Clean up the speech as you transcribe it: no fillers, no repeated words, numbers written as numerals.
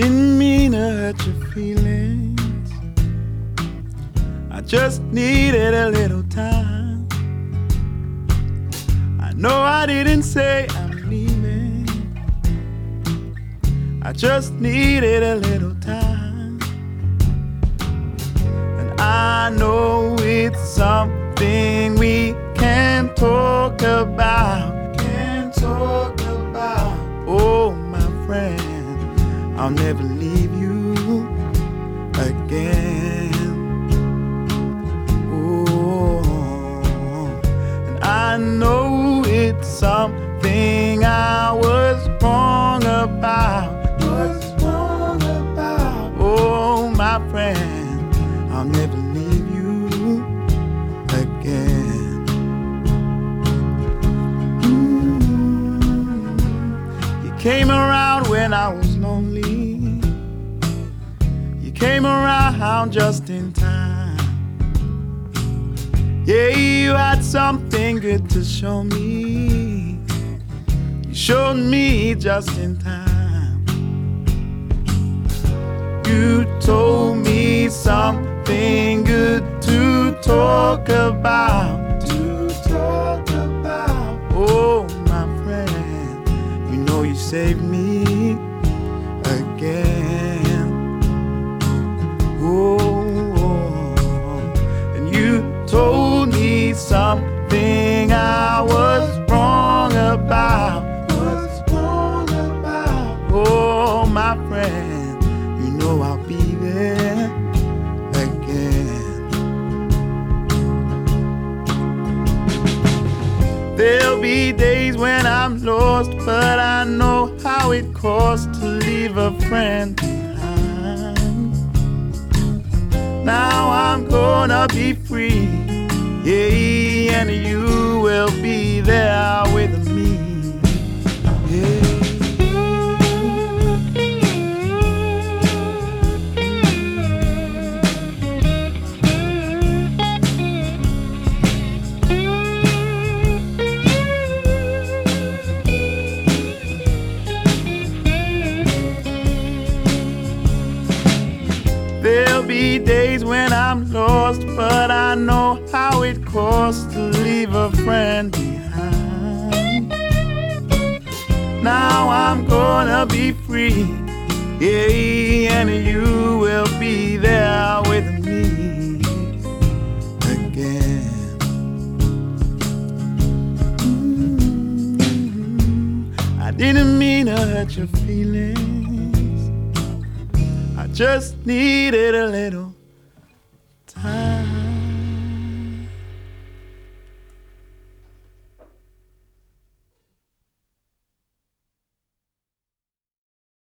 didn't mean to hurt your feelings. I just needed a little time. I know I didn't say I'm leaving. I just needed a little time. And I know it's something we can talk about. Oh, my friend, I'll never leave you again. Oh, and I know it's something I was wrong about. Oh, my friend, I'll never leave you again. You came around when I was lonely. You came around just in time. Yeah, you had something good to show me. You showed me just in time. You told me something good to talk about. Oh, my friend, you know you saved me again. Oh, and you told me something I was wrong about. Oh, my friend, you know I'll be there again. There'll be days when I'm lost, but I know how it costs to leave a friend behind. Now I'm gonna be free, yeah, and you will be there with me, yeah. There'll be days when I'm lost, but I know how it costs to leave a friend behind. Now I'm gonna be free, yeah, and you will be there with me again. I didn't mean to hurt your feelings. I just needed a little